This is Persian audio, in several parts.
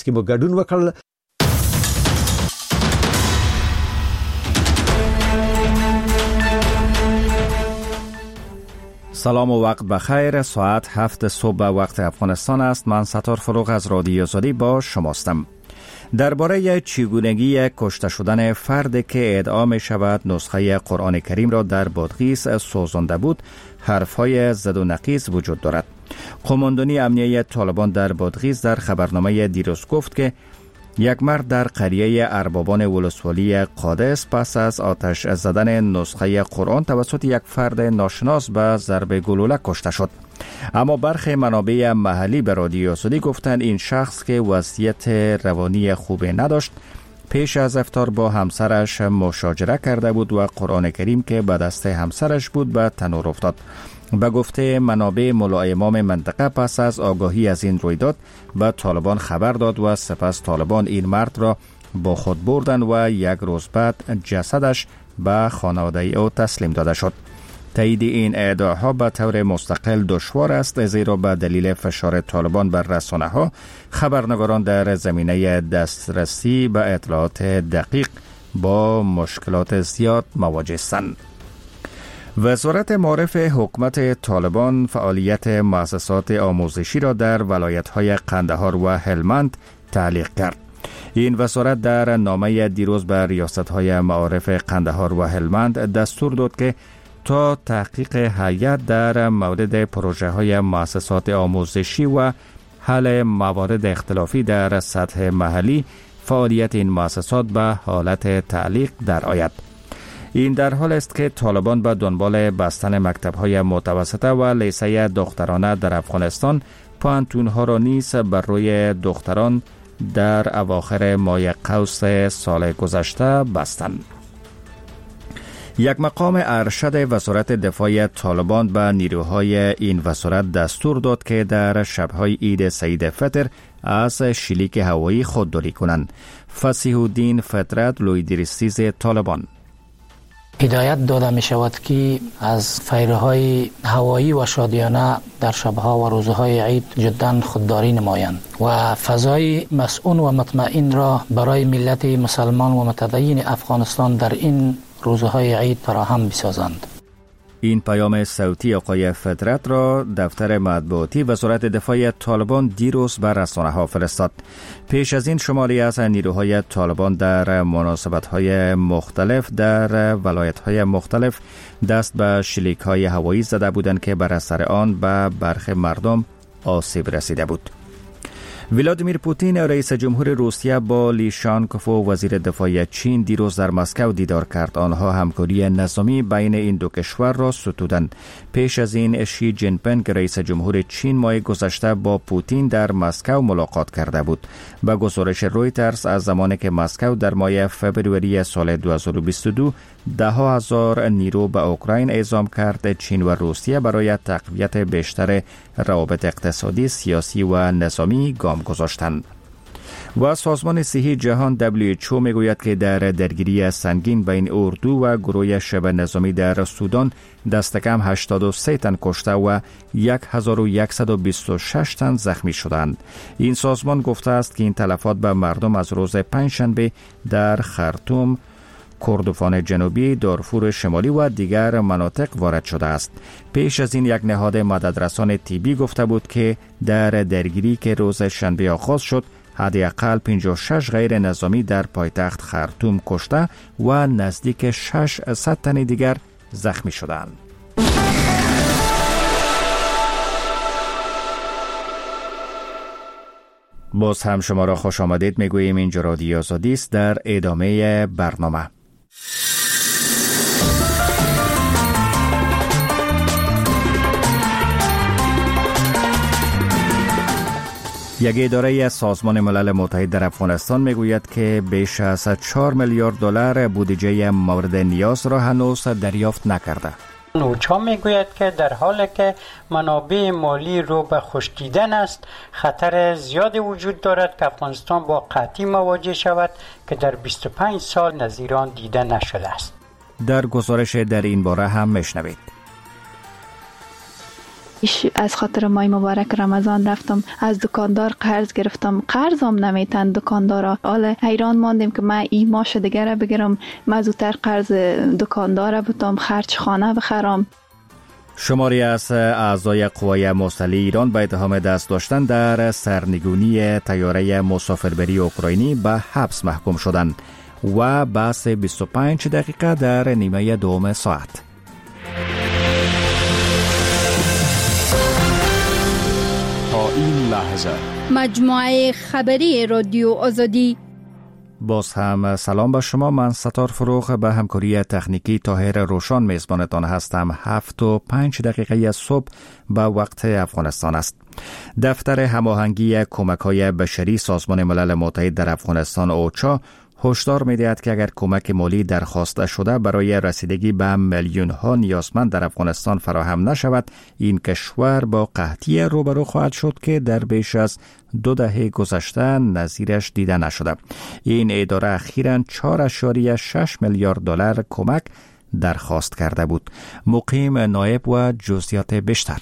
که با ګډون وکړل. سلام و وقت بخیر. ساعت 7 صبح وقت افغانستان است. من ستار فروغ از رادیو آزادی با شماستم. درباره چگونگی کشته شدن فردی که ادعا می شود نسخه قرآن کریم را در بادغیس سوزانده بود، حرفهای زد و نقیض وجود دارد. قماندانی امنیه طالبان در بادغیس در خبرنامه دیروز گفت که یک مرد در قریه اربابان ولسوالی قادس پس از آتش زدن نسخه قرآن توسط یک فرد ناشناس به ضرب گلوله کشته شد. اما برخی منابع محلی به رادیو آزادی گفتند این شخص که وضعیت روانی خوبی نداشت پیش از افطار با همسرش مشاجره کرده بود و قرآن کریم که به دست همسرش بود به تنور افتاد. به گفته منابع مولای امام منطقه پس از آگاهی از این رویداد به طالبان خبر داد و سپس طالبان این مرد را با خود بردند و یک روز بعد جسدش به خانواده او تسلیم داده شد. تایید این ادعاها به طور مستقل دشوار است، زیرا به دلیل فشار طالبان بر رسانه‌ها خبرنگاران در زمینه دسترسی به اطلاعات دقیق با مشکلات زیاد مواجه هستند. وزارت معارف حکومت طالبان فعالیت مؤسسات آموزشی را در ولایت‌های قندهار و هلمند تعلیق کرد. این وزارت در نامه دیروز به ریاست‌های معارف قندهار و هلمند دستور داد که تا تحقیق هیئت در مورد پروژه‌های مؤسسات آموزشی و حل موارد اختلافی در سطح محلی فعالیت این مؤسسات به حالت تعلیق درآید. این در حال است که طالبان به دنبال بستن مکتب‌های متوسطه و لیسه دخترانه در افغانستان پانتون‌ها را نیز بر روی دختران در اواخر ماه قوس سال گذشته بستند. یک مقام ارشد وزارت دفاع طالبان به نیروهای این وزارت دستور داد که در شب‌های عید سعید فطر از شلیک هوایی خودداری کنند. فصیح الدین فطرت لویدریسیز طالبان: هدایت داده می شود که از فیرهای هوایی و شادیانه در شبها و روزهای عید جدا خودداری نمایند و فضای مسئول و مطمئن را برای ملت مسلمان و متدین افغانستان در این روزهای عید فراهم بسازند. این پیام صوتی آقای فطرت را دفتر مطبوعاتی وزارت دفاع طالبان دیروز بر رسانه‌ها فرستاد. پیش از این شماری از نیروهای طالبان در مناسبت‌های مختلف در ولایت‌های مختلف دست به شلیک‌های هوایی زده بودند که بر اثر آن به برخی مردم آسیب رسیده بود. ولادیمیر پوتین رئیس جمهور روسیه با لی شانکوف وزیر دفاع چین دیروز در مسکو دیدار کرد. آنها همکاری نظامی بین این دو کشور را ستودند. پیش از این شی جین پینگ رئیس جمهور چین ماه گذشته با پوتین در مسکو ملاقات کرده بود. به گزارش رویترز از زمانی که مسکو در ماه فوریه سال 2022 10,000 نیرو به اوکراین اعزام کرد، چین و روسیه برای تقویت بیشتر روابط اقتصادی، سیاسی و نظامی گام گذاشتند. و سازمان صحی جهان WHO میگوید که در درگیری سنگین بین اردو و گروه شبه نظامی در سودان دست کم 83 تن کشته و 1126 تن زخمی شدند. این سازمان گفته است که این تلفات به مردم از روز پنجشنبه در خرطوم، کردستان جنوبی، دارفور شمالی و دیگر مناطق وارد شده است. پیش از این یک نهاد مددرسان طبی گفته بود که در درگیری که روز شنبه آغاز شد حداقل 56 غیر نظامی در پایتخت خرطوم کشته و نزدیک 600 تن دیگر زخمی شدند. باز هم شما را خوش آمدید میگوییم. اینجا رادیو آزادی است. در ادامه برنامه یک اداره از سازمان ملل متحد در افغانستان میگوید که بیش از 4 میلیارد دلار بودجه مورد نیاز را هنوز دریافت نکرده. اوچا میگوید که در حالی که منابع مالی رو به خشکیدن است، خطر زیادی وجود دارد که افغانستان با قحطی مواجه شود که در 25 سال نظیر آن دیده نشده است. در گزارش در این باره هم میشنوید. از خاطر ماه مبارک رمضان رفتم از دکاندار قرض گرفتم، قرضم نمیتن دکاندارا. حالا حیران ماندیم که من این ماش دیگه بگیرم، من زودتر قرض دکاندار بتم خرج خانه بخرم. شماری از اعضای قوای مسلح ایران به اتهام دست داشتن در سرنگونی طیاره مسافربری اوکراینی به حبس محکوم شدند و بحث 25 دقیقه در نیمه دوم ساعت. تا این لحظه مجموعه خبری رادیو آزادی. باز هم سلام به شما. من ستار فروغ به همکاری تکنیکی طاهر روشان میزبانتان هستم. 7:05 صبح به وقت افغانستان است. دفتر هماهنگی کمک‌های بشری سازمان ملل متحد در افغانستان اوچا هشدار می‌دهد که اگر کمک مالی درخواست شده برای رسیدگی به میلیون‌ها نیازمند در افغانستان فراهم نشود، این کشور با قحطی روبرو خواهد شد که در بیش از 2 دهه گذشته نظیرش دیده نشده. این اداره اخیراً 4.6 میلیارد دلار کمک درخواست کرده بود. مقیم نایب و جزئیات بیشتر.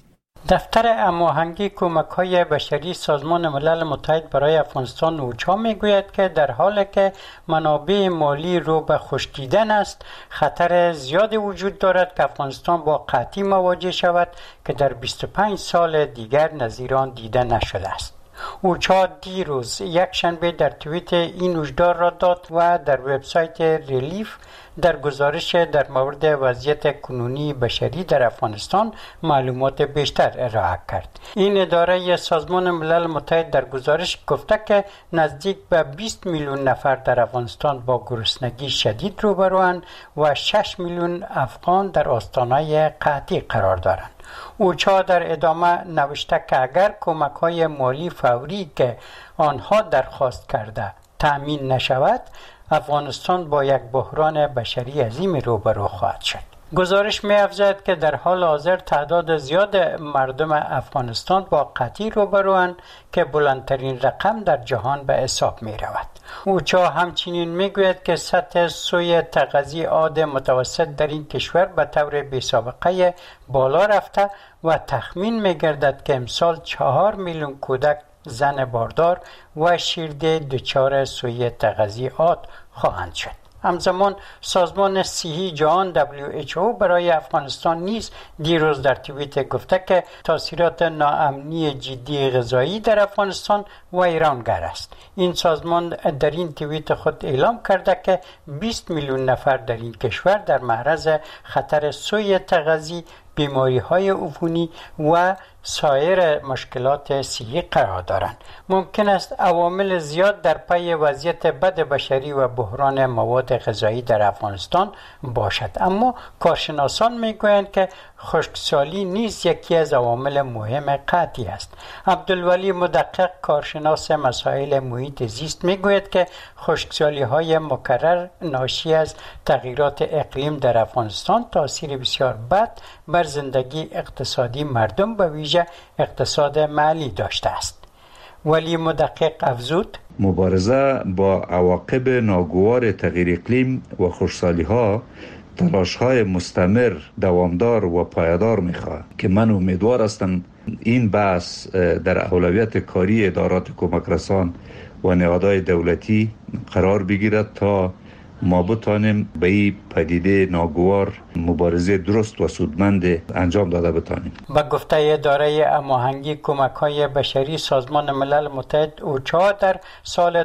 دفتر هماهنگی کمک‌های بشری سازمان ملل متحد برای افغانستان اوچا میگوید که در حالی که منابع مالی رو به خشکیدن است، خطر زیادی وجود دارد که افغانستان با قحطی مواجه شود که در 25 سال دیگر نظیر آن دیده نشده است. اوچا دیروز یک شنبه در توییت این هشدار را داد و در وبسایت ریلیف در گزارش در مورد وضعیت کنونی بشری در افغانستان معلومات بیشتر ارائه کرد. این اداره سازمان ملل متحد در گزارش گفته که نزدیک به 20 میلیون نفر در افغانستان با گرسنگی شدید روبروند و 6 میلیون افغان در آستانه قحطی قرار دارند. اوچا در ادامه نوشته که اگر کمک‌های مالی فوری که آنها درخواست کرده تأمین نشود، افغانستان با یک بحران بشری عظیم روبرو خواهد شد. گزارش می‌افزاید که در حال حاضر تعداد زیاد مردم افغانستان با قحطی روبروند که بلندترین رقم در جهان به حساب می‌رود. اوچا همچنین میگوید که سطح سوی تغذیه عاد متوسط در این کشور به طور بی‌سابقه بالا رفته و تخمین می‌گردد که امسال 4 میلیون کودک، زن باردار و شیرده دچار سوی تغذیه عاد خواهند شد. همزمان سازمان صحی جهان WHO برای افغانستان نیز دیروز در توییت گفته که تاثیرات ناامنی جدی غذایی در افغانستان و ایرانگر است. این سازمان در این توییت خود اعلام کرده که 20 میلیون نفر در این کشور در معرض خطر سوء تغذیه، بیماری‌های عفونی و سایر مشکلات صحی قرار دارند. ممکن است عوامل زیاد در پی وضعیت بد بشری و بحران مواد غذایی در افغانستان باشد، اما کارشناسان میگویند که خشکسالی نیز یکی از عوامل مهم قحطی است. عبدالولی مدقق، کارشناس مسائل محیط زیست، میگوید که خشکسالی‌های مکرر ناشی از تغییرات اقلیم در افغانستان تاثیر بسیار بد بر زندگی اقتصادی مردم به ویژه اقتصاد محلی داشته است. ولی مدقق افزود: مبارزه با عواقب ناگوار تغییر اقلیم و خشکسالی‌ها تلاش‌های مستمر، دوامدار و پایدار می‌خواهد که من امیدوار هستم این بحث در اولویت کاری ادارات کمک رسان و نهادهای دولتی قرار بگیرد تا ما بتانیم به این پدیده ناگوار مبارزه درست و سودمند انجام داده بتانیم. با گفته اداره هماهنگی کمک‌های بشری سازمان ملل متحد اوچا در سال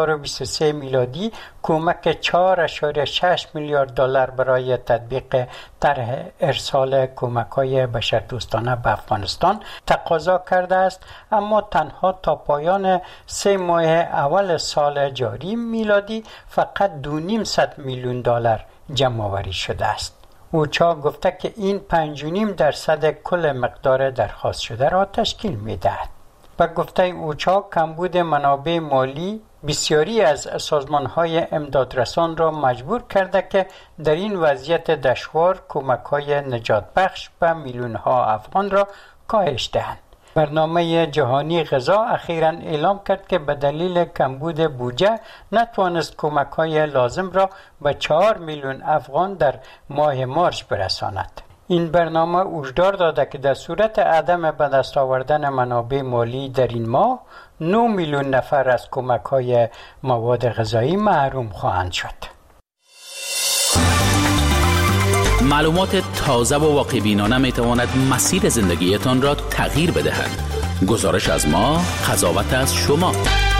2023 میلادی کمک 4.6 میلیارد دلار برای تطبیق طرح ارسال کمک‌های بشردوستانه به افغانستان تقاضا کرده است، اما تنها تا پایان 3 ماه اول سال جاری میلادی فقط 2.5 میلیون دلار جمع آوری شده است. اوچا گفته که این 5.5% کل مقدار درخواست شده را تشکیل می‌دهد. با گفته اوچا کمبود منابع مالی بسیاری از سازمان‌های امدادرسان را مجبور کرده که در این وضعیت دشوار کمک‌های نجات بخش به میلیون‌ها افغان را کاهش دهند. برنامه جهانی غذا اخیراً اعلام کرد که به دلیل کمبود بودجه نتوانست کمک‌های لازم را به 4 میلیون افغان در ماه مارس برساند. این برنامه هشدار داده که در صورت عدم به دست آوردن منابع مالی در این ماه 9 میلیون نفر از کمک‌های مواد غذایی محروم خواهند شد. معلومات تازه و واقع‌بینانه می‌تواند مسیر زندگیتان را تغییر بدهد. گزارش از ما، قضاوت از شما.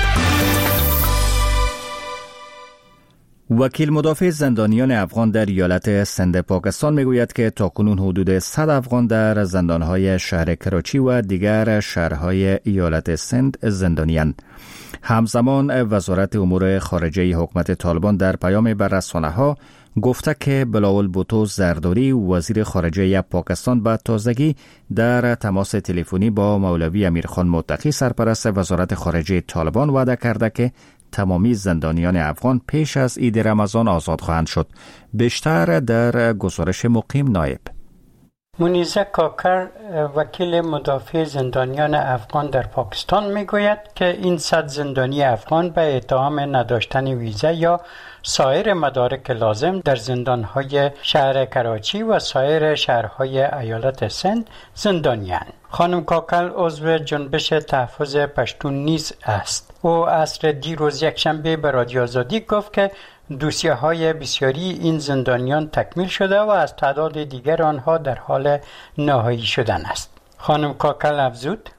وکیل مدافع زندانیان افغان در ایالت سند پاکستان میگوید که تاکنون حدود 100 افغان در زندانهای شهر کراچی و دیگر شهرهای ایالت سند زندانی‌اند. همزمان وزارت امور خارجه حکومت طالبان در پیام به رسانه‌ها گفته که بلاول بوتو زرداری وزیر خارجه پاکستان به تازگی در تماس تلفنی با مولوی امیرخان متقی سرپرست وزارت خارجه طالبان وعده کرده که تمامی زندانیان افغان پیش از عید رمضان آزاد خواهند شد. بیشتر در گزارش مقیم نایب. منیزه کاکر وکیل مدافع زندانیان افغان در پاکستان میگوید که این 100 زندانی افغان به اتهام نداشتن ویزا یا سایر مدارک لازم در زندانهای شهر کراچی و سایر شهرهای ایالت سند زندانی‌اند. خانم کاکل عضو جنبش تحفظ پشتون نیز است. او عصر دیروز یکشنبه به رادیو آزادی گفت که دوسیه‌های بسیاری این زندانیان تکمیل شده و از تعداد دیگر آنها در حال نهایی شدن است. خانم کاکل افزود: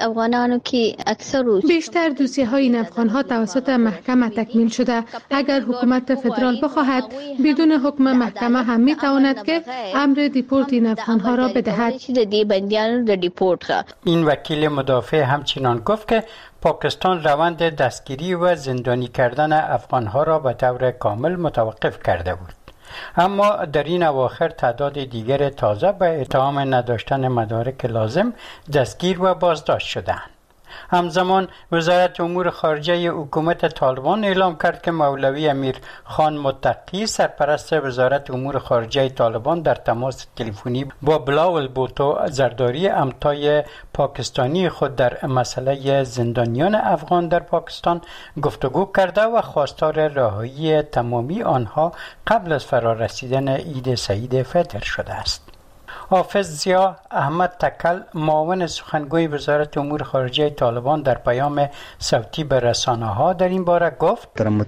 بیشتر دوسیه‌های این افغان‌ها توسط محکمه تکمیل شده. اگر حکومت فدرال بخواهد بدون حکم محکمه هم می‌تواند که امر دیپورت این افغان‌ها را بدهد. این وکیل مدافع همچنین گفت که پاکستان روند دستگیری و زندانی کردن افغان‌ها را به طور کامل متوقف کرده بود. اما در این اواخر تعداد دیگر تازه به اتهام نداشتن مدارک لازم دستگیر و بازداشت شدند. همزمان وزارت امور خارجه حکومت طالبان اعلام کرد که مولوی امیر خان متقی سرپرست وزارت امور خارجه طالبان در تماس تلفنی با بلاول بوتو زرداری همتای پاکستانی خود در مسئله زندانیان افغان در پاکستان گفتگو کرده و خواستار رهایی تمامی آنها قبل از فرارسیدن عید سعید فطر شده است. حافظ ضیا احمد تکل معاون سخنگوی وزارت امور خارجه طالبان در پیام صوتی به رسانه‌ها در این باره گفت: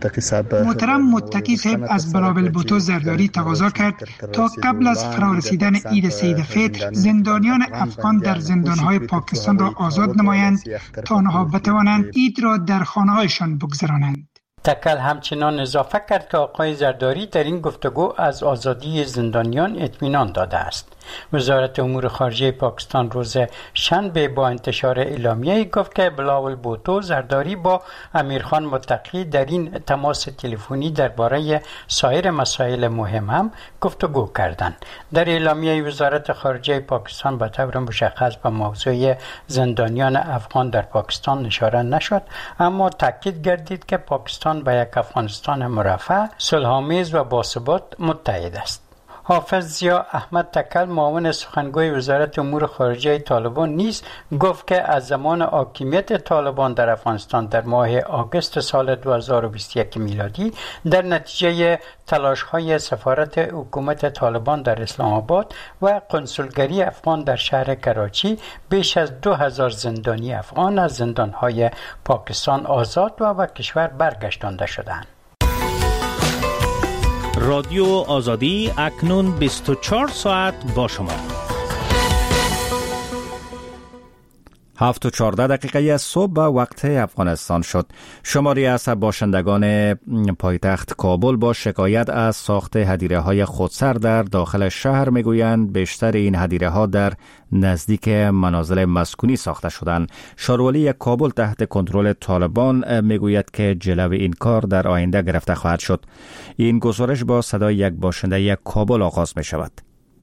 محترم متقی صاحب از بلاول بوتو زرداری تقاضا کرد تا قبل از فرارسیدن عید سعید فطر زندانیان افغان در زندان‌های پاکستان را آزاد نمایند تا آنها بتوانند عید را در خانه‌هایشان بگذرانند. تکل همچنان اضافه کرد که آقای زرداری در این گفتگو از آزادی زندانیان اطمینان داده است. وزارت امور خارجه پاکستان روز شنبه با انتشار اعلامیه‌ای گفت که بلاول بوتو زرداری با امیرخان متقی در این تماس تلفنی درباره سایر مسائل مهم هم گفتگو کردند. در اعلامیه وزارت خارجه پاکستان به طور مشخص به موضوع زندانیان افغان در پاکستان اشاره نشد، اما تاکید گردید که پاکستان به یک افغانستان مرفه، صلح‌آمیز و باثبات متحد است. حافظ ضیا احمد تکل معاون سخنگوی وزارت امور خارجه طالبان نیز گفت که از زمان حاکمیت طالبان در افغانستان در ماه آگوست سال 2021 میلادی در نتیجه تلاش‌های سفارت حکومت طالبان در اسلام آباد و قنسولگری افغان در شهر کراچی بیش از 2000 زندانی افغان از زندان‌های پاکستان آزاد و کشور برگشتانده شدند. رادیو آزادی اکنون 24 ساعت با شما. 7:14 صبح به وقت افغانستان شد. شماری از باشندگان پایتخت کابل با شکایت از ساخت هدیره‌های خودسر در داخل شهر میگویند بیشتر این هدیره‌ها در نزدیک منازل مسکونی ساخته شدند. شاروالی کابل تحت کنترل طالبان میگوید که جلو این کار در آینده گرفته خواهد شد. این گزارش با صدای یک باشنده کابل آغاز می شود.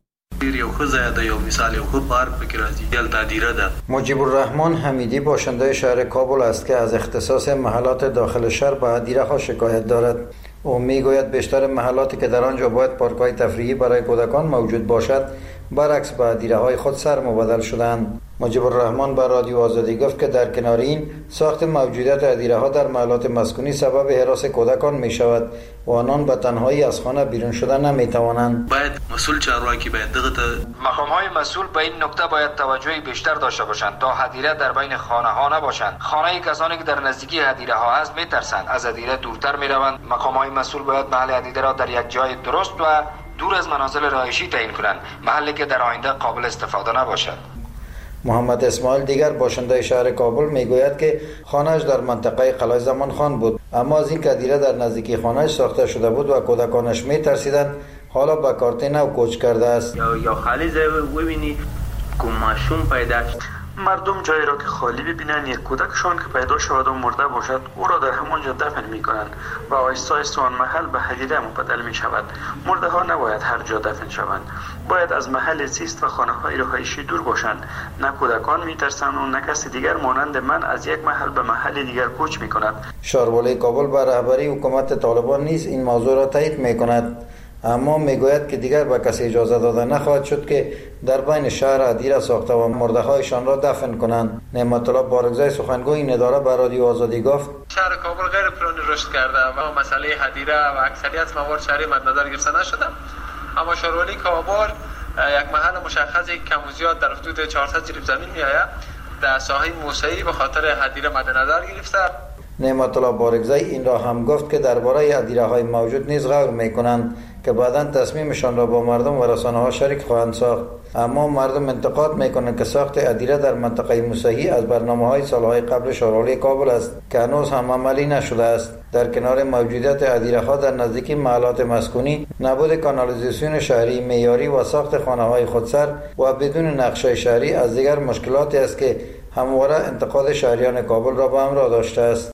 مجیب الرحمن حمیدی باشنده شهر کابل است که از اختصاص محلات داخل شهر به هدیره ها شکایت دارد. او میگوید بیشتر محلاتی که در آنجا باید پارک‌های تفریحی برای کودکان موجود باشد برعکس به ادیره های خود سر مبدل شدند. مجیب الرحمن به رادیو آزادی گفت که در کنار این ساخت موجودیت ادیره ها در محلات مسکونی سبب هراس کودکان می شود و آنان به تنهایی از خانه بیرون شدن نمی توانند. باید مسئول چارواکی باید مقام های مسئول به این نکته باید توجه بیشتر داشته باشند تا ادیره در بین خانه ها نباشند. خانه کسانی که در نزدیکی ادیره ها هست می ترسند از ادیره دورتر می روند. مقام های مسئول باید محل ادیره را در یک جای درست و دور از منازل رهایشی تعیین کنند، محلی که در آینده قابل استفاده نباشد. محمد اسماعیل دیگر باشنده شهر کابل میگوید که خانه‌اش در منطقه قلعه زمان خان بود، اما از این ادیره در نزدیکی خانه‌اش ساخته شده بود و کودکانش میترسیدند. حالا به کارت نو کوچ کرده است. یا خالی ببینی گماشون پیدا شد. مردم جایی را که خالی ببینند یک کودکشان که پیدا شود و مرده باشد او را در همانجا دفن میکنند و آهسته آهسته آن محل به حدیده مبدل می شود. مرده ها نباید هر جا دفن شوند، باید از محل زیست و خانه های رهایشی دور باشند. نه کودکان میترسند و نه کسی دیگر مانند من از یک محل به محل دیگر کوچ میکند. شهروالی کابل به رهبری حکومت طالبان نیز این موضوع را تایید میکند، اما میگوید که دیگر به کسی اجازه داده نخواهد شد که در بین شهر ادیره ساخته و مرده هایشان را دفن کنند. نعمت الله بارگزای سخنگوی این اداره به رادیو آزادی گفت شهر کابل غیر پلانی رشد کرده و مسئله ادیره و اکثریت موارد شهری مد نظر گرفته نشده، اما شهروالی کابل یک محل مشخصی کم و زیاد در حدود 400 جریب زمین میآید در ساحه موسعی به خاطر ادیره مد نظر گرفته. نعمت الله بارگزای این را هم گفت که درباره ادیره های موجود نیز غور میکنند که بعداً تصمیمشان را با مردم و رسانه ها شریک خواهند ساخت. اما مردم انتقاد میکنند که ساخت ادیره در منطقه موسعی از برنامه های سالهای قبل شهروالی کابل است که هنوز هم عملی نشده است. در کنار موجودیت ادیره ها در نزدیکی محلات مسکونی، نبود کانالیزاسیون شهری معیاری و ساخت خانه های خودسر و بدون نقشه شهری از دیگر مشکلاتی است که همواره انتقاد شهریان کابل را به همراه داشته است.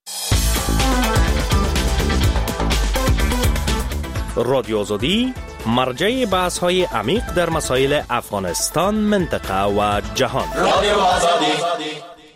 رادیو آزادی مرجع بحث های عمیق در مسائل افغانستان، منطقه و جهان. رادیو آزادی.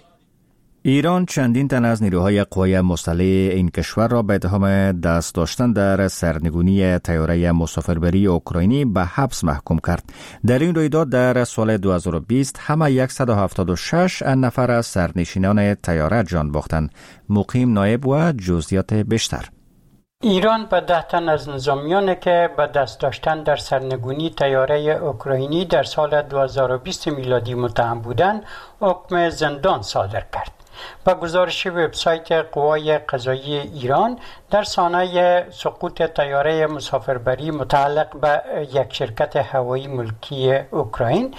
ایران چندین تن از نیروهای قوای مسلح این کشور را به اتهام دست داشتن در سرنگونی طیاره مسافربری اوکراینی به حبس محکوم کرد. در این رویداد در سال 2020 همه 176 نفر از سرنشینان طیاره جان باختند. مقیم نایب و جزئیات بیشتر. ایران به 10 تن از نظامیانی که به دست داشتن در سرنگونی طیاره اوکراینی در سال 2020 میلادی متهم بودند، حکم زندان صادر کرد. با گزارش وبسایت قوای قضایی ایران، در سانحه سقوط طیاره مسافربری متعلق به یک شرکت هوایی ملکی اوکراین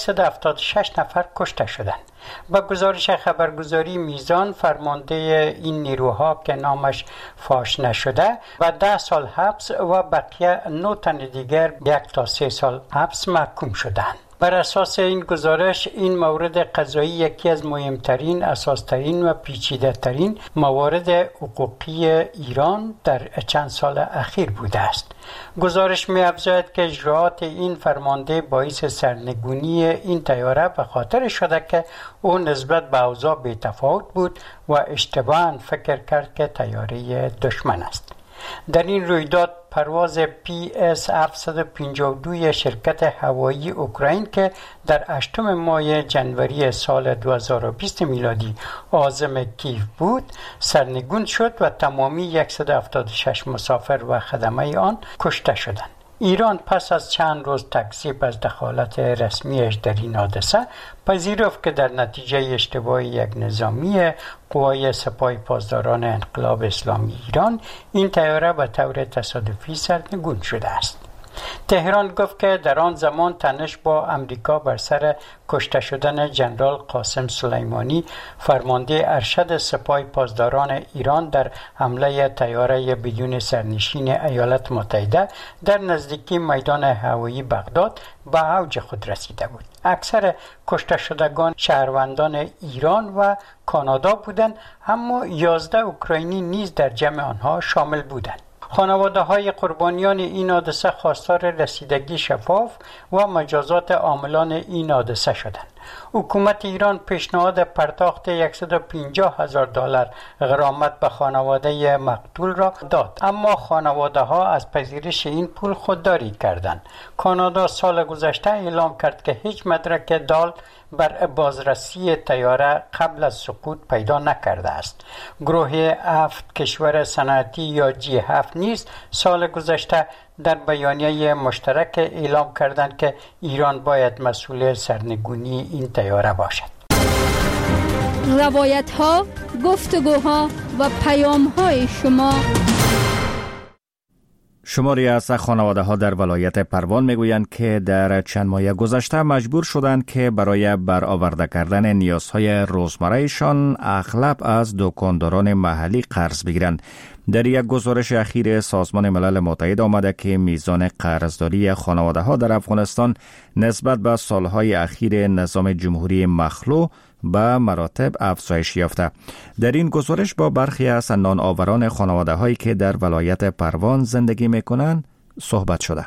176 نفر کشته شدند. با گزارش خبرگزاری میزان، فرمانده این نیروها که نامش فاش نشده و 10 سال حبس و بقیه 9 تن دیگر 1 تا 3 سال حبس محکوم شدند. بر اساس این گزارش، این مورد قضایی یکی از مهمترین، اساس‌ترین و پیچیده‌ترین موارد حقوقی ایران در چند سال اخیر بوده است. گزارش می‌افزاید که اجراعات این فرمانده باعث سرنگونی این طیاره به خاطر شده که او نسبت به اوضاع بی‌تفاوت بود و اشتباهاً فکر کرد که طیاره دشمن است. در این رویداد پرواز PS 752 شرکت هوایی اوکراین که در 8 ماه جنوری سال 2020 میلادی عازم کیف بود سرنگون شد و تمامی 176 مسافر و خدمه آن کشته شدند. ایران پس از چند روز تکذیب از دخالت رسمیش در این حادثه پذیرفت که در نتیجه اشتباه یک نظامی قوای سپاه پاسداران انقلاب اسلامی ایران این طیاره به طور تصادفی سرنگون شده است. تهران گفت که در آن زمان تنش با امریکا بر سر کشته شدن جنرال قاسم سلیمانی، فرمانده ارشد سپاه پاسداران ایران در حمله طیاره بدون سرنشین ایالات متحده در نزدیکی میدان هوایی بغداد به اوج خود رسیده بود. اکثر کشته شدگان شهروندان ایران و کانادا بودند، اما 11 اوکراینی نیز در جمع آنها شامل بودند. خانواده های قربانیان این حادثه خواستار رسیدگی شفاف و مجازات عاملان این حادثه شدند. حکومت ایران پیشنهاد پرداخت $150,000 غرامت به خانواده مقتول را داد، اما خانواده ها از پذیرش این پول خودداری کردند. کانادا سال گذشته اعلام کرد که هیچ مدرک دال بر بازرسی طیاره قبل از سقوط پیدا نکرده است. گروه 7 کشور صنعتی یا G7 نیز سال گذشته در بیانیه مشترک اعلام کردند که ایران باید مسئول سرنگونی این طیاره باشد. روایت ها، گفتگوها و پیام های شما. شماری از خانواده ها در ولایت پروان میگویند که در چند ماه گذشته مجبور شدند که برای برآورده کردن نیازهای روزمرهشان اغلب از دکانداران محلی قرض بگیرند. در یک گزارش اخیر سازمان ملل متحد آمده که میزان قرضداری خانواده ها در افغانستان نسبت به سالهای اخیر نظام جمهوری مخلوع به مراتب افزایش یافته. در این گزارش با برخی از نان آوران خانواده هایی که در ولایت پروان زندگی میکنند صحبت شده.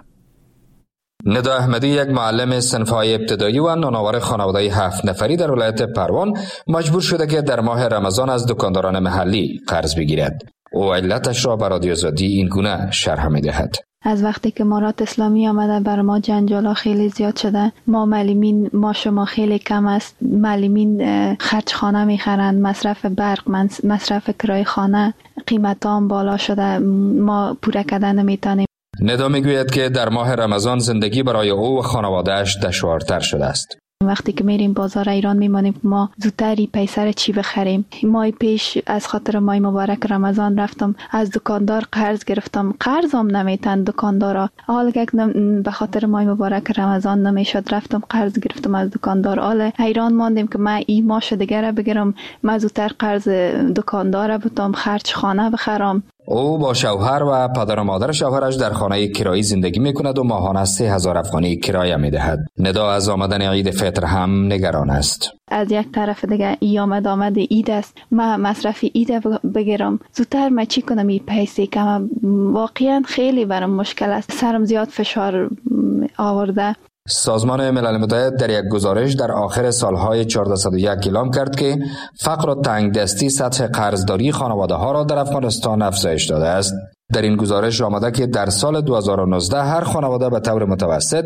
ندا احمدی، یک معلم صنف‌های ابتدایی و نانآور خانواده 7 نفری در ولایت پروان، مجبور شده که در ماه رمضان از دکانداران محلی قرض بگیرد. او علتش را به رادیو آزادی این گونه شرح می‌دهد. از وقتی که امارات اسلامی آمده بر ما جنجالا خیلی زیاد شده. ما معلمین ما شما خیلی کم است. معلمین خرج خانه میخرند، مصرف برق، مصرف کرایه خانه، قیمت هم بالا شده، ما پوره کردن نمیتونیم. ندا میگوید که در ماه رمضان زندگی برای او و خانواده‌اش دشوارتر شده است. وقتی که میریم بازار ایران میمانیم ما زودتری پیسر چی بخریم. ماه پیش از خاطر ماه مبارک رمضان رفتم از دکاندار قرض گرفتم، قرضم نمیتن دکاندارا. حالا که به خاطر ماه مبارک رمضان نمیشد رفتم قرض گرفتم از دکاندار. حالا حیران ماندیم که من این ماش دیگه بگیرم، من زودتر قرض دکاندار بتم خرج خانه بخرم. او با شوهر و پدر و مادر شوهرش در خانه کرایی زندگی میکند و ماهانه 3000 افغانی کرایه میدهد. ندا از آمدن عید فطر هم نگران است. از یک طرف دیگه ای آمد عید است، من مصرف عید بگیرم، زودتر من چی کنم این پیسه کم. واقعا خیلی برام مشکل است، سرم زیاد فشار آورده. سازمان ملل متحد در یک گزارش در آخر سالهای 1401 اعلام کرد که فقر و تنگدستی سطح قرضداری خانواده ها را در افغانستان افزایش داده است. در این گزارش آمده که در سال 2019 هر خانواده به طور متوسط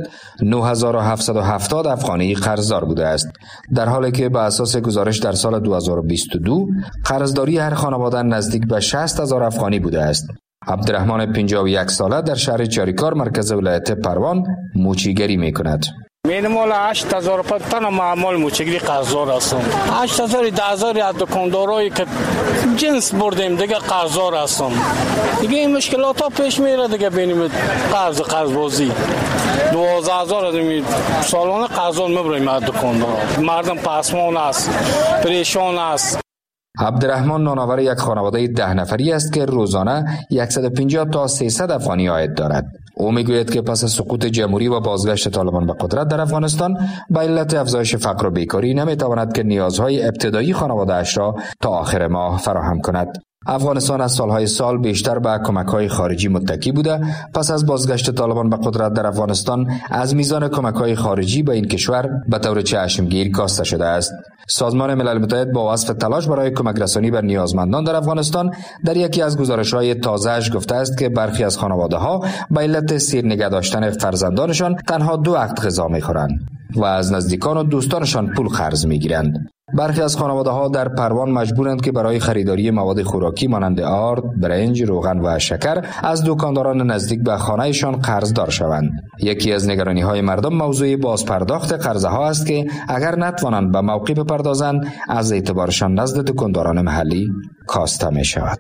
9770 افغانی قرضدار بوده است، در حالی که به اساس گزارش در سال 2022 قرضداری هر خانواده نزدیک به 60000 افغانی بوده است. عبدالرحمن 51 ساله در شهر چاریکار مرکز ولایت پروان موچیگری می کند. مینیمال 8000 تن معمول موچیگری قرضدار هستم. 8000 10000 از دکاندارایی که جنس بردیم دیگه قرضدار هستم. دیگه این مشکلات ها پیش میره دیگه، بینیم قرض بازی 12000 از سالانه قرضدار میبریم از دکاندار. مردم پسمان است، پریشان است. عبدالرحمن نانآور یک خانواده 10 نفری است که روزانه 150 تا 300 افغانی عاید دارد. او میگوید که پس از سقوط جمهوری و بازگشت طالبان به قدرت در افغانستان به علت افزایش فقر و بیکاری نمیتواند که نیازهای ابتدایی خانواده‌اش را تا آخر ماه فراهم کند. افغانستان از سالهای سال بیشتر به کمک‌های خارجی متکی بوده. پس از بازگشت طالبان به قدرت در افغانستان از میزان کمک‌های خارجی به این کشور به طور چشمگیر کاسته شده است. سازمان ملل متحد با وصف تلاش برای کمک رسانی به نیازمندان در افغانستان در یکی از گزارش‌های تازه‌اش گفته است که برخی از خانواده‌ها به علت سیر نگه داشتن فرزندانشان تنها 2 وقت غذا می‌خورند و از نزدیکان و دوستانشان پول قرض می‌گیرند. برخی از خانواده‌ها در پروان مجبورند که برای خریداری مواد خوراکی مانند آرد، برنج، روغن و شکر از دکانداران نزدیک به خانه‌شان قرضدار شوند. یکی از نگرانی‌های مردم موضوع بازپرداخت قرض‌ها است که اگر نتوانند به موقع بپردازند از اعتبارشان نزد دکانداران محلی کاسته می‌شود.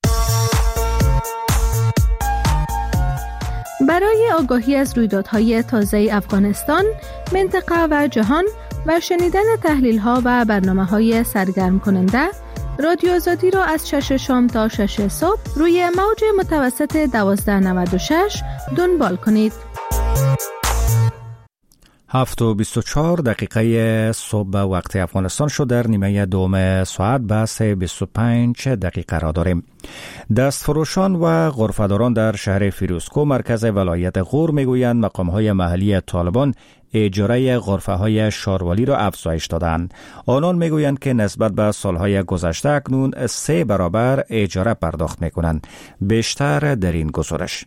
برای آگاهی از رویدادهای تازه افغانستان، منطقه و جهان و شنیدن تحلیل‌ها و برنامه‌های سرگرم کننده، رادیو آزادی را از 6 شام تا 6 صبح روی موج متوسط 1296 دنبال کنید. 7:24 دقیقه صبح به وقت افغانستان شد. در نیمه دوم ساعت بحث 25 دقیقه را داریم. دستفروشان و غرفه‌داران در شهر فیروزکوه مرکز ولایت غور میگویند مقام‌های محلی طالبان اجاره غرفه‌های شاروالی را افزایش دادند. آنان میگویند که نسبت به سالهای گذشته اکنون 3 برابر اجاره پرداخت میکنند. بیشتر در این گزارش.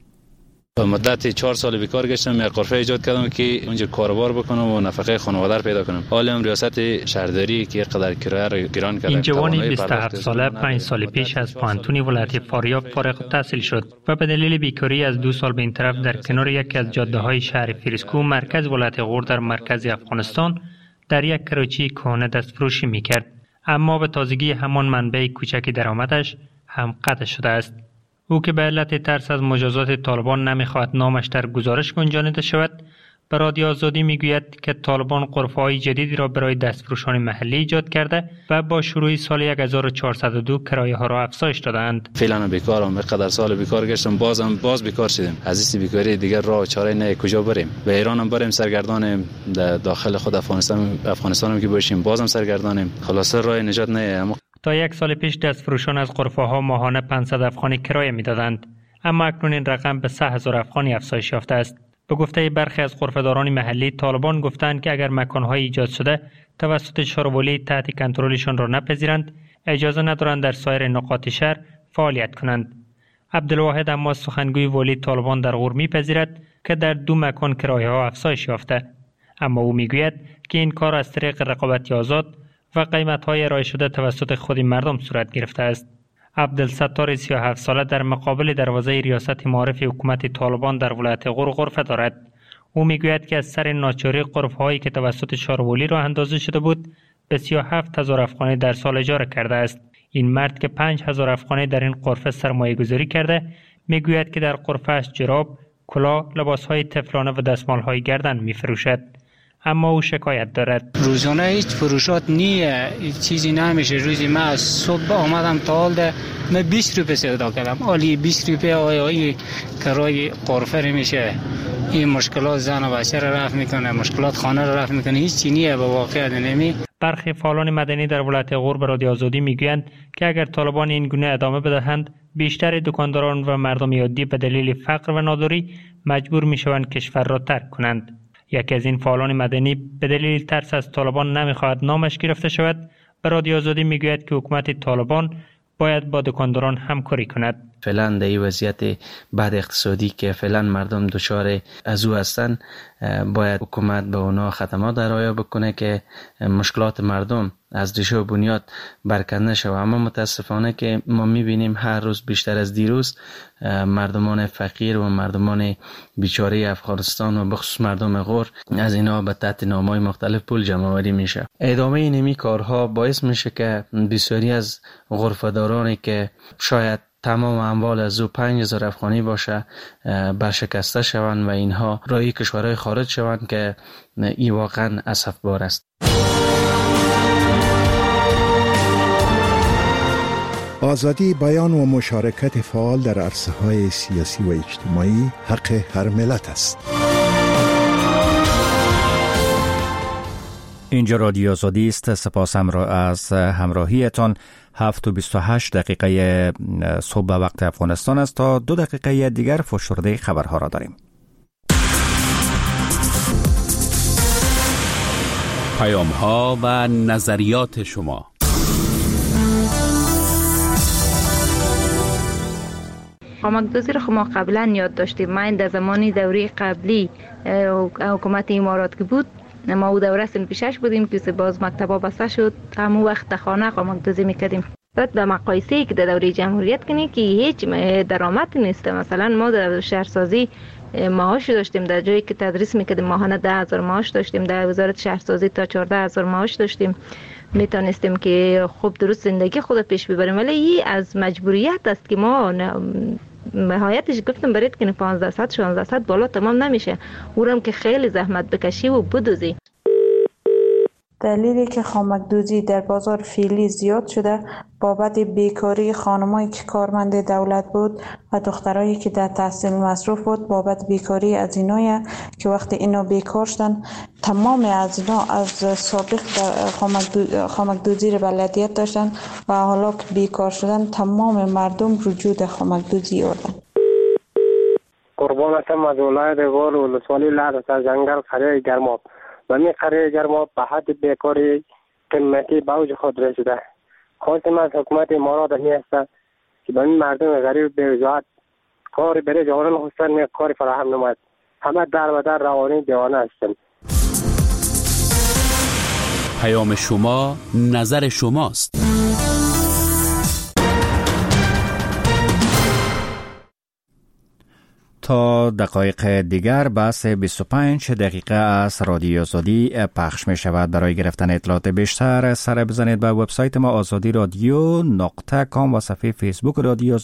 مدت 4 سال بیکار گشتم، یک غرفه ایجاد کردم که اونجا کاروبار بکنم و نفقه خانواده رو پیدا کنم. حالا هم ریاست شهرداری که قدر کرایه رو گران کرده. این جوانی 27 ساله 5 سال پیش از پانتونی ولایت فاریاب فارغ التحصیل شد و به دلیل بیکاری از 2 سال به این طرف در کنار یکی از جاده‌های شهر فیروزکوه مرکز ولایت غور در مرکز افغانستان در یک کراچی کهنه دستفروشی میکرد، اما به تازگی همان منبع کوچک درآمدش هم قطع شده است. او که به علت ترس از مجازات طالبان نمیخواهد نامش در گزارش گنجانیده شود، به رادیو آزادی میگوید که طالبان غرفه‌های جدیدی را برای دستفروشان محلی ایجاد کرده و با شروع سال 1402 کرایه ها را افزایش دادند. فعلا بیکارم، به سال بیکار گشتم، باز بیکار شدیم. از این بیکاری دیگر راه چاره نه، کجا بریم؟ به ایران هم بریم سرگردانیم، داخل خود افغانستان هم که باشیم بازم سرگردانیم. خلاصه راه نجات نه. تا 1 سال پیش دستفروشان از غرفه‌ها ماهانه 500 افغانی کرایه می‌دادند، اما اکنون این رقم به 3000 افغانی افزایش یافته است. به گفته برخی از غرفه‌داران محلی، طالبان گفتند که اگر مکان‌های ایجاد شده توسط شاروالی تحت کنترلشان را نپذیرند، اجازه ندارند در سایر نقاط شهر فعالیت کنند. عبدالواحد اما سخنگوی والی طالبان در غور می‌پذیرد که در 2 مکان کرایه‌ها افزایش یافته، اما او می‌گوید که این کار از طریق رقابت آزاد و قیمت‌های ارائه شده توسط خود مردم صورت گرفته است. عبدالستار 37 ساله در مقابل دروازه ریاست معارف حکومت طالبان در ولایت غور غرفه دارد. او میگوید که از سر ناچاری غرفه‌هایی که توسط شاروالی راه اندازی شده بود به 37000 افغانی در سال اجاره کرده است. این مرد که 5000 افغانی در این غرفه سرمایه گذاری کرده میگوید که در غرفه‌اش جراب، کلاه، لباس‌های طفلانه و دستمال‌های گردن می‌فروشد، اما او شکایت دارد. روزانه هیچ فروشات نیه، چیزی نمیشه. روزی من صبح آمدم تا حال ده من 20 روپیه سودا کردم، حالی 20 روپیه آیا کرای غرفه میشه. این مشکلات زن و بچه را رفع میکنه، مشکلات خانه را رفع میکنه، هیچ چی نیه به واقعیت نمی. برخی فعالان مدنی در ولایت غور به رادیو آزادی میگویند که اگر طالبان این گونه ادامه بدهند، بیشتر دکانداران و مردم عادی به دلیل فقر و ناداری مجبور میشوند کشور را ترک کنند. یکی از این فعالان مدنی به دلیل ترس از طالبان نمیخواهد نامش گرفته شود، به رادیو آزادی میگوید که حکومت طالبان باید با دکانداران همکاری کند. فعلا در این وضعیت بد اقتصادی که فعلا مردم دچار از او هستند، باید حکومت به اونا خدمات ارائه بکنه که مشکلات مردم از ریشه و بنیاد برکنده شود. اما متاسفانه که ما میبینیم هر روز بیشتر از دیروز مردمان فقیر و مردمان بیچاره افغانستان و بخصوص مردم غور از اینا به تحت نام‌های مختلف پول جمع آوری میشه. ادامه این کارها باعث میشه که بسیاری از غرفه‌دارانی که شاید تمام اموال از او 5000 افغانی باشه برشکسته شوند و اینها رای کشورهای خارج شوند که این واقعا اسفبار است. آزادی بیان و مشارکت فعال در عرصه‌های سیاسی و اجتماعی حق هر ملت است. اینجا رادیو آزادی است. سپاس از همراهیتان. 7:28 دقیقه صبح وقت افغانستان است. تا 2 دقیقه دیگر فشرده خبرها را داریم. پیام‌ها و نظریات شما. خامک‌دوزی رو ما قبلا یاد داشتیم. من در زمانی دوره قبلی حکومت امارات که بود، ما او دوره سن پیشش بودیم که باز مکتبا بسته شد، همون وقت در خانه خامک‌دوزی میکردیم. بعد به مقایسه که در دوره جمهوریت کنی که هیچ درآمد نیست. مثلا ما در شهرسازی معاش داشتیم، در جایی که تدریس میکردیم ماهانه 10000 معاش داشتیم، در وزارت شهرسازی تا 14000 معاش داشتیم، میتونستیم که خوب درست زندگی خود پیش ببریم. ولی این از مجبوریت است که ما نهایتش گفتم برید که 1500 1600 بالا تمام نمیشه، اونم که خیلی زحمت بکشی و بدوزی. دلیلی که خامکدوزی در بازار فعلی زیاد شده بابت بیکاری خانمایی که کارمند دولت بود و دخترایی که در تحصیل مصروف بود بابت بیکاری از اینایی که وقتی اینا بیکار شدن تمام از اینا از سابق خامکدوزی رو بلدیت داشتن و حالا که بیکار شدن تمام مردم رجوع در خامکدوزی آوردن. قربان هستم از ولایت غور ولسوالی لعل از جنگل قریه گرماب و می قریه گرماب به حد بیکاری قیمتی به اوج خود رسیده. خواستم از حکومت امارات می است که به این مردم غریب به وجاهت کاری برای جوانان خواستن کاری فراهم نماید. همه در و در روانی دیوانه هستند. پیام شما نظر شماست. تا دقایق دیگر بحث 25 دقیقه از رادیو آزادی پخش می شود. برای گرفتن اطلاعات بیشتر سر بزنید به وبسایت ما azadiradyo.com و صفحه فیسبوک رادیو